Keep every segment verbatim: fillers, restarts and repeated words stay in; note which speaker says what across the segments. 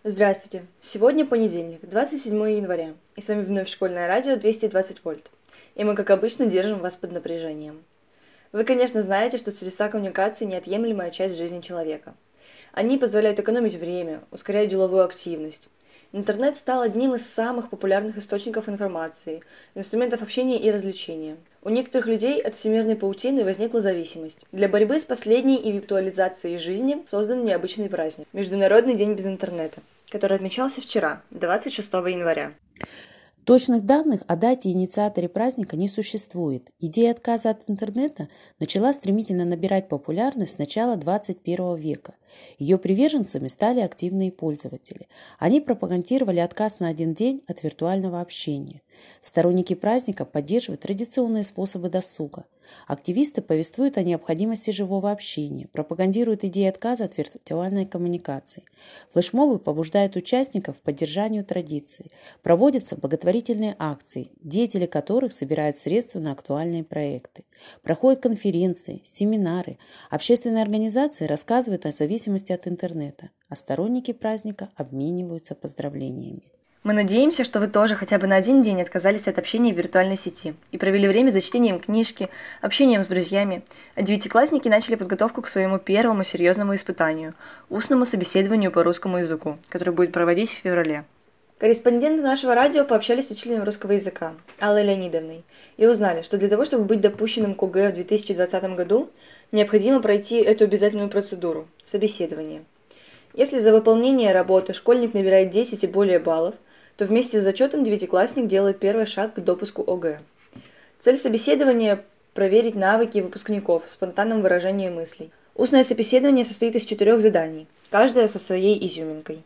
Speaker 1: Здравствуйте! Сегодня понедельник, двадцать седьмое января, и с вами вновь школьное радио двести двадцать вольт. И мы, как обычно, держим вас под напряжением. Вы, конечно, знаете, что средства коммуникации – неотъемлемая часть жизни человека. Они позволяют экономить время, ускоряют деловую активность. Интернет стал одним из самых популярных источников информации, инструментов общения и развлечения. У некоторых людей от всемирной паутины возникла зависимость. Для борьбы с последней и виртуализацией жизни создан необычный праздник – Международный день без интернета, который отмечался вчера, двадцать шестого января.
Speaker 2: Точных данных о дате и инициаторе праздника не существует. Идея отказа от интернета начала стремительно набирать популярность с начала двадцать первого века. Ее приверженцами стали активные пользователи. Они пропагандировали отказ на один день от виртуального общения. Сторонники праздника поддерживают традиционные способы досуга. Активисты повествуют о необходимости живого общения, пропагандируют идеи отказа от виртуальной коммуникации. Флешмобы побуждают участников к поддержанию традиций. Проводятся благотворительные акции, деятели которых собирают средства на актуальные проекты. Проходят конференции, семинары. Общественные организации рассказывают о зависимости от интернета, а сторонники праздника обмениваются поздравлениями.
Speaker 1: Мы надеемся, что вы тоже хотя бы на один день отказались от общения в виртуальной сети и провели время за чтением книжки, общением с друзьями, а девятиклассники начали подготовку к своему первому серьезному испытанию – устному собеседованию по русскому языку, который будет проводить в феврале. Корреспонденты нашего радио пообщались с учителем русского языка Аллой Леонидовной и узнали, что для того, чтобы быть допущенным к ОГЭ в две тысячи двадцатом году, необходимо пройти эту обязательную процедуру – собеседование. Если за выполнение работы школьник набирает десять и более баллов, то вместе с зачетом девятиклассник делает первый шаг к допуску ОГЭ. Цель собеседования – проверить навыки выпускников в спонтанном выражении мыслей. Устное собеседование состоит из четырех заданий, каждое со своей изюминкой.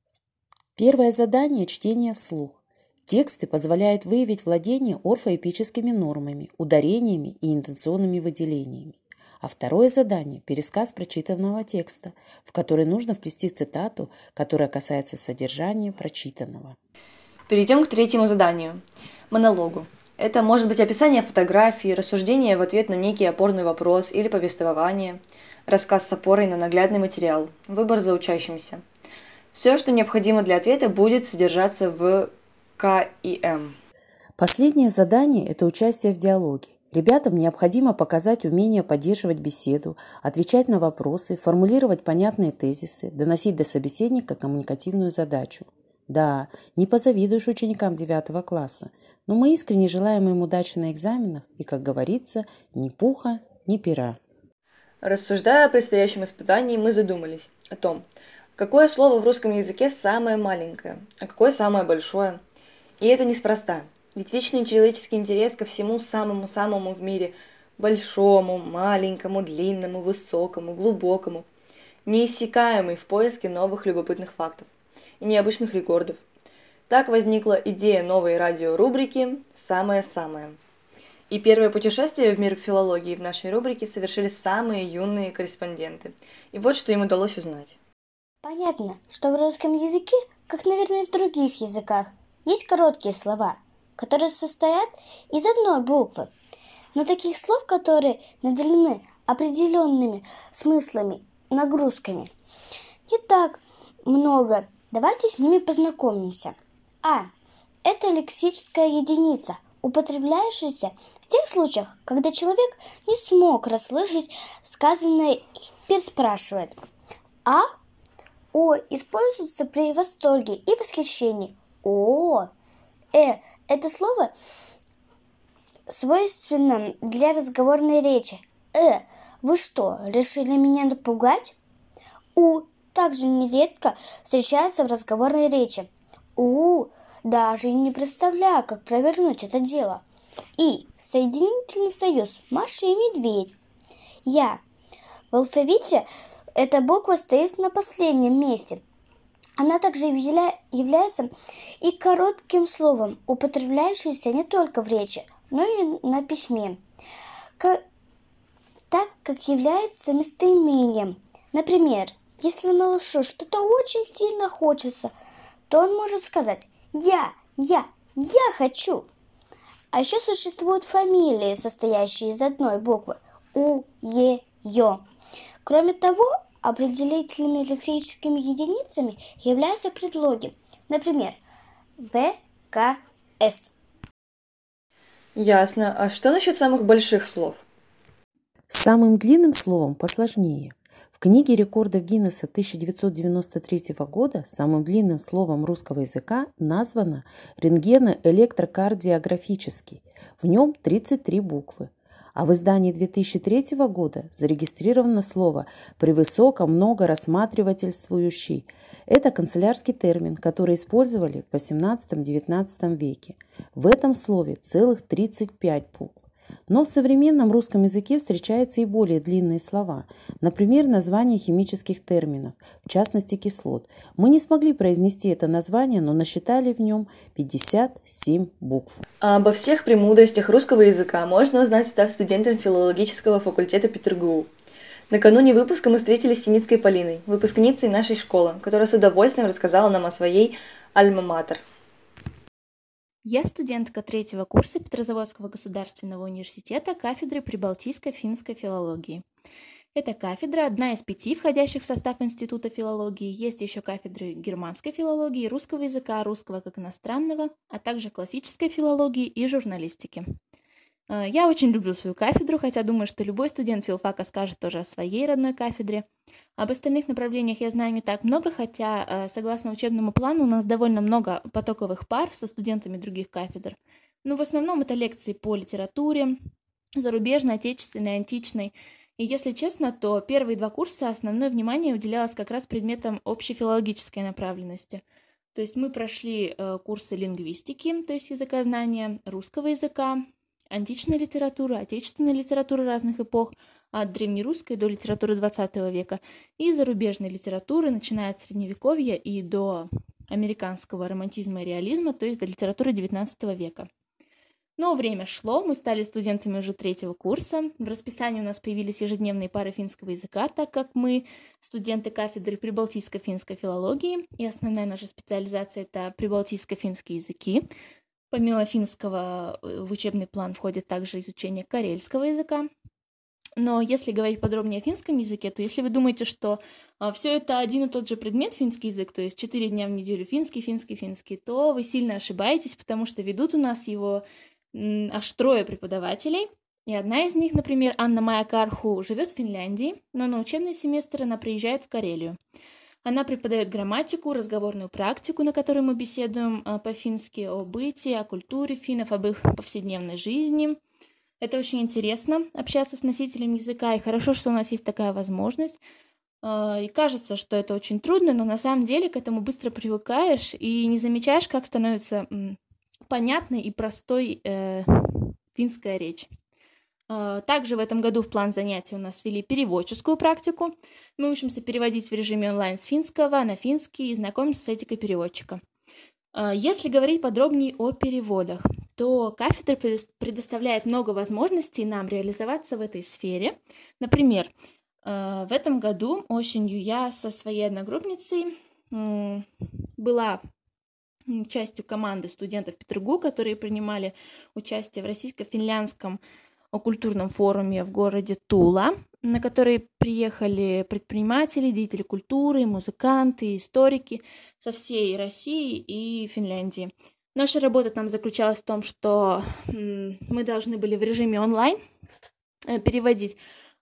Speaker 2: Первое задание – чтение вслух. Тексты позволяют выявить владение орфоэпическими нормами, ударениями и интонационными выделениями. А второе задание – пересказ прочитанного текста, в который нужно вплести цитату, которая касается содержания прочитанного.
Speaker 1: Перейдем к третьему заданию – монологу. Это может быть описание фотографии, рассуждение в ответ на некий опорный вопрос или повествование, рассказ с опорой на наглядный материал, выбор за учащимся. Все, что необходимо для ответа, будет содержаться в К и М.
Speaker 2: Последнее задание – это участие в диалоге. Ребятам необходимо показать умение поддерживать беседу, отвечать на вопросы, формулировать понятные тезисы, доносить до собеседника коммуникативную задачу. Да, не позавидуешь ученикам девятого класса, но мы искренне желаем им удачи на экзаменах и, как говорится, ни пуха, ни пера.
Speaker 1: Рассуждая о предстоящем испытании, мы задумались о том, какое слово в русском языке самое маленькое, а какое самое большое. И это неспроста. Ведь вечный человеческий интерес ко всему самому-самому в мире – большому, маленькому, длинному, высокому, глубокому – неиссякаемый в поиске новых любопытных фактов и необычных рекордов. Так возникла идея новой радиорубрики «Самое-самое». И первое путешествие в мир филологии в нашей рубрике совершили самые юные корреспонденты. И вот что им удалось узнать.
Speaker 3: Понятно, что в русском языке, как, наверное, в других языках, есть короткие слова, которые состоят из одной буквы. Но таких слов, которые наделены определенными смыслами, нагрузками, не так много. Давайте с ними познакомимся. А. Это лексическая единица, употребляющаяся в тех случаях, когда человек не смог расслышать сказанное и переспрашивает. А. О используется при восторге и восхищении. О. Э. Это слово свойственно для разговорной речи. Э. Вы что, решили меня напугать? У. Также нередко встречается в разговорной речи. У. Даже не представляю, как провернуть это дело. И. Соединительный союз Маша и Медведь. Я. В алфавите эта буква стоит на последнем месте. Она также явля... является и коротким словом, употребляющимся не только в речи, но и на письме, как... так как является местоимением. Например, если малышу что-то очень сильно хочется, то он может сказать «я, я, я хочу». А еще существуют фамилии, состоящие из одной буквы – У, Е, Ё. Кроме того, Определительными лексическими единицами являются предлоги, например, в, к, с.
Speaker 1: Ясно. А что насчет самых больших слов?
Speaker 2: С самым длинным словом посложнее. В книге рекордов Гиннесса тысяча девятьсот девяносто третьего года самым длинным словом русского языка названо рентгеноэлектрокардиографический. В нем тридцать три буквы. А в издании две тысячи третьего года зарегистрировано слово «превысоко многорассматривательствующий». Это канцелярский термин, который использовали в восемнадцатом-девятнадцатом веке. В этом слове целых тридцать пять букв. Но в современном русском языке встречаются и более длинные слова, например, названия химических терминов, в частности кислот. Мы не смогли произнести это название, но насчитали в нем пятьдесят семь букв.
Speaker 1: А обо всех премудростях русского языка можно узнать, став студентом филологического факультета ПетерГУ. Накануне выпуска мы встретились с Синицкой Полиной, выпускницей нашей школы, которая с удовольствием рассказала нам о своей альма-матер.
Speaker 4: Я студентка третьего курса Петрозаводского государственного университета кафедры прибалтийско-финской филологии. Эта кафедра одна из пяти, входящих в состав Института филологии. Есть еще кафедры германской филологии, русского языка, русского как иностранного, а также классической филологии и журналистики. Я очень люблю свою кафедру, хотя думаю, что любой студент филфака скажет тоже о своей родной кафедре. Об остальных направлениях я знаю не так много, хотя, согласно учебному плану, у нас довольно много потоковых пар со студентами других кафедр. Но в основном это лекции по литературе, зарубежной, отечественной, античной. И если честно, то первые два курса основное внимание уделялось как раз предметам общефилологической направленности. То есть мы прошли курсы лингвистики, то есть языкознания, русского языка, античной литературы, отечественной литературы разных эпох, от древнерусской до литературы двадцатого века, и зарубежной литературы, начиная от Средневековья и до американского романтизма и реализма, то есть до литературы девятнадцатого века. Но время шло, мы стали студентами уже третьего курса, в расписании у нас появились ежедневные пары финского языка, так как мы студенты кафедры прибалтийско-финской филологии, и основная наша специализация — это прибалтийско-финские языки. Помимо финского в учебный план входит также изучение карельского языка. Но если говорить подробнее о финском языке, то если вы думаете, что а, все это один и тот же предмет, финский язык, то есть четыре дня в неделю финский, финский, финский, то вы сильно ошибаетесь, потому что ведут у нас его м, аж трое преподавателей. И одна из них, например, Анна-Майя Карху, живет в Финляндии, но на учебный семестр она приезжает в Карелию. Она преподает грамматику, разговорную практику, на которой мы беседуем по-фински о бытии, о культуре финнов, об их повседневной жизни. Это очень интересно, общаться с носителем языка, и хорошо, что у нас есть такая возможность. И кажется, что это очень трудно, но на самом деле к этому быстро привыкаешь и не замечаешь, как становится понятной и простой э, финская речь. Также в этом году в план занятий у нас ввели переводческую практику. Мы учимся переводить в режиме онлайн с финского на финский и знакомимся с этикой переводчика. Если говорить подробнее о переводах, то кафедра предоставляет много возможностей нам реализоваться в этой сфере. Например, в этом году осенью я со своей одногруппницей была частью команды студентов ПетерГУ, которые принимали участие в российско-финляндском о культурном форуме в городе Тула, на который приехали предприниматели, деятели культуры, музыканты, историки со всей России и Финляндии. Наша работа там заключалась в том, что мы должны были в режиме онлайн переводить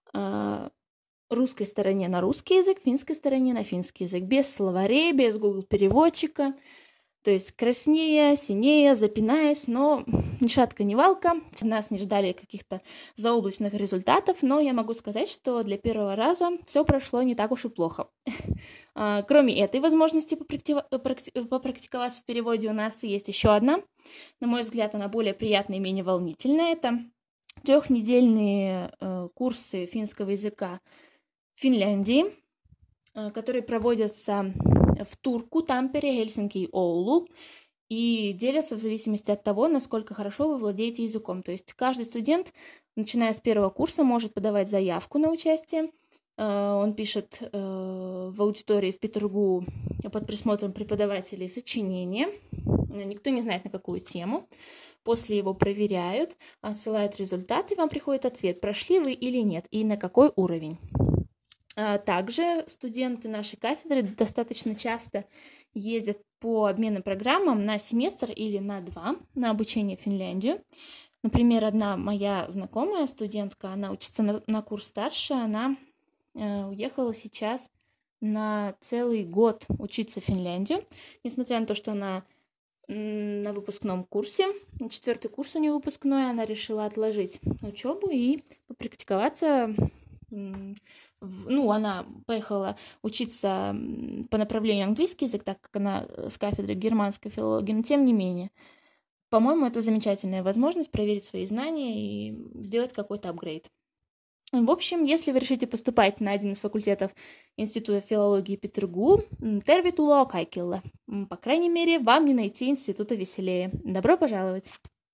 Speaker 4: русской стороне на русский язык, финской стороне на финский язык, без словарей, без Google-переводчика. То есть краснея, синея, запинаюсь, но ни шатка, ни валка. Нас не ждали каких-то заоблачных результатов, но я могу сказать, что для первого раза все прошло не так уж и плохо. Кроме этой возможности попрактиковаться в переводе, у нас есть еще одна. На мой взгляд, она более приятная и менее волнительная. Это трехнедельные курсы финского языка в Финляндии, которые проводятся в Турку, Тампере, Хельсинки и Оулу, и делятся в зависимости от того, насколько хорошо вы владеете языком. То есть каждый студент, начиная с первого курса, может подавать заявку на участие. Он пишет в аудитории в ПетерГУ под присмотром преподавателей сочинение. Никто не знает, на какую тему. После его проверяют, отсылают результаты, и вам приходит ответ, прошли вы или нет, и на какой уровень. Также студенты нашей кафедры достаточно часто ездят по обменным программам на семестр или на два на обучение в Финляндию. Например, одна моя знакомая студентка, она учится на, на курс старше, она э, уехала сейчас на целый год учиться в Финляндию, несмотря на то, что она м, на выпускном курсе, четвертый курс у нее выпускной, она решила отложить учебу и попрактиковаться. Ну, она поехала учиться по направлению английский язык, так как она с кафедры германской филологии, но тем не менее, по-моему, это замечательная возможность проверить свои знания и сделать какой-то апгрейд. В общем, если вы решите поступать на один из факультетов Института филологии Петергу, тервituloa kaikille. По крайней мере, вам не найти института веселее. Добро пожаловать!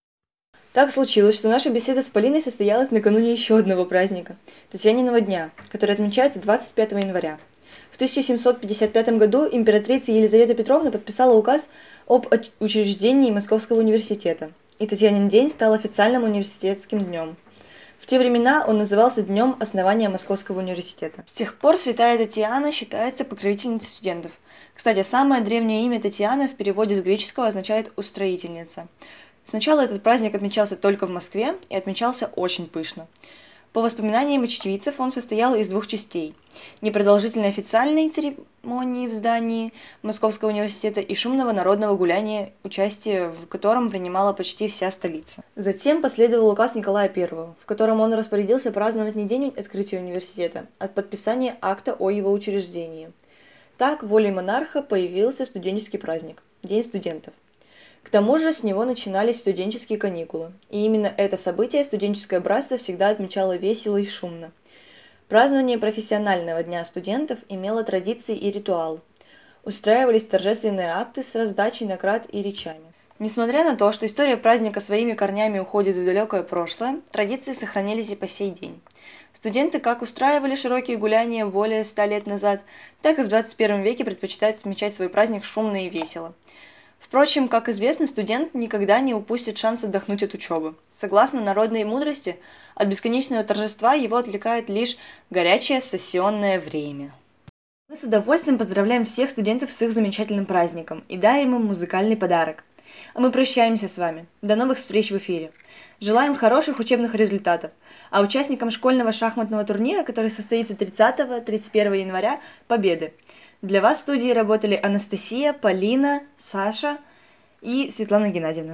Speaker 1: Так случилось, что наша беседа с Полиной состоялась накануне еще одного праздника – Татьяниного дня, который отмечается двадцать пятого января. В тысяча семьсот пятьдесят пятом году императрица Елизавета Петровна подписала указ об учреждении Московского университета, и Татьянин день стал официальным университетским днем. В те времена он назывался Днем основания Московского университета. С тех пор святая Татьяна считается покровительницей студентов. Кстати, самое древнее имя Татьяна в переводе с греческого означает «устроительница». Сначала этот праздник отмечался только в Москве и отмечался очень пышно. По воспоминаниям очевидцев, он состоял из двух частей – непродолжительной официальной церемонии в здании Московского университета и шумного народного гуляния, участие в котором принимала почти вся столица. Затем последовал указ Николая Первого, в котором он распорядился праздновать не день открытия университета, а подписание акта о его учреждении. Так, волей монарха появился студенческий праздник – День студентов. К тому же с него начинались студенческие каникулы, и именно это событие студенческое братство всегда отмечало весело и шумно. Празднование профессионального дня студентов имело традиции и ритуалы. Устраивались торжественные акты с раздачей наград и речами. Несмотря на то, что история праздника своими корнями уходит в далекое прошлое, традиции сохранились и по сей день. Студенты как устраивали широкие гуляния более ста лет назад, так и в двадцать первом веке предпочитают отмечать свой праздник шумно и весело. Впрочем, как известно, студент никогда не упустит шанс отдохнуть от учебы. Согласно народной мудрости, от бесконечного торжества его отвлекает лишь горячее сессионное время. Мы с удовольствием поздравляем всех студентов с их замечательным праздником и дарим им музыкальный подарок. А мы прощаемся с вами. До новых встреч в эфире. Желаем хороших учебных результатов. А участникам школьного шахматного турнира, который состоится тридцатого — тридцать первого января, победы. Для вас в студии работали Анастасия, Полина, Саша и Светлана Геннадьевна.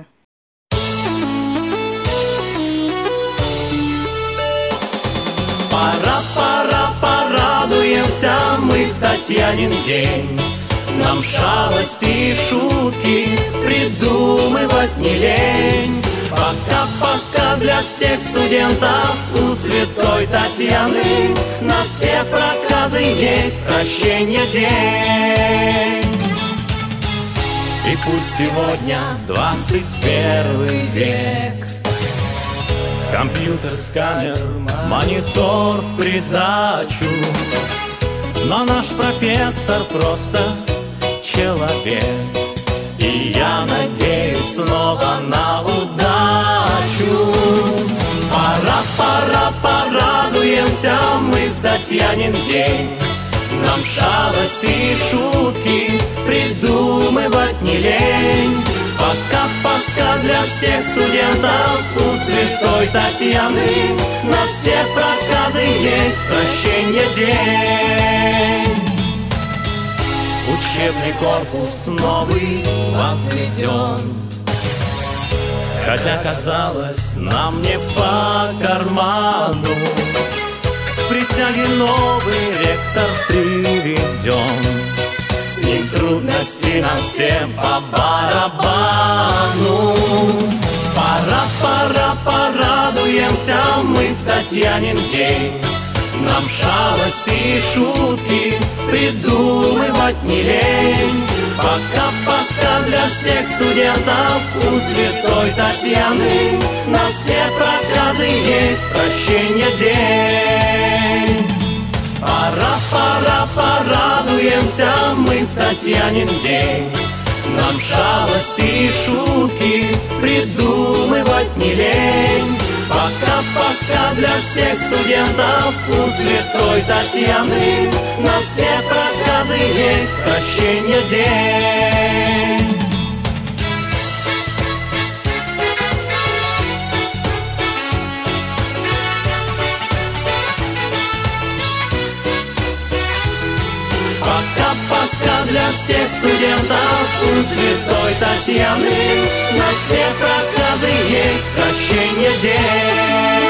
Speaker 5: Пора, пора, порадуемся мы в Татьянин день. Нам шалости и шутки придумывать не лень. Пока-пока для всех студентов у святой Татьяны на все проказы есть прощение день. И пусть сегодня двадцать первый век, компьютер, сканер, монитор в придачу, но наш профессор просто человек. И я надеюсь снова на удачу. Пора, пора, порадуемся мы в Татьянин день. Нам шалости и шутки придумывать не лень. Пока-пока для всех студентов у святой Татьяны на все проказы есть прощение день. Учебный корпус новый возведен, хотя казалось нам не по карману. В присяге новый ректор приведен, с ним трудности нам всем по барабану. Пора, пора, порадуемся мы в Татьянин день. Нам шалости и шутки придумывать не лень. Пока-пока для всех студентов у святой Татьяны на все проказы есть прощение день. Пора, пора, порадуемся мы в Татьянин день. Нам шалости и шутки придумывать не лень. Пока Пока-пока для всех студентов у святой Татьяны. На все проказы есть прощение день. Пока-пока для всех студентов у святой Татьяны. На все проказы есть прощение день.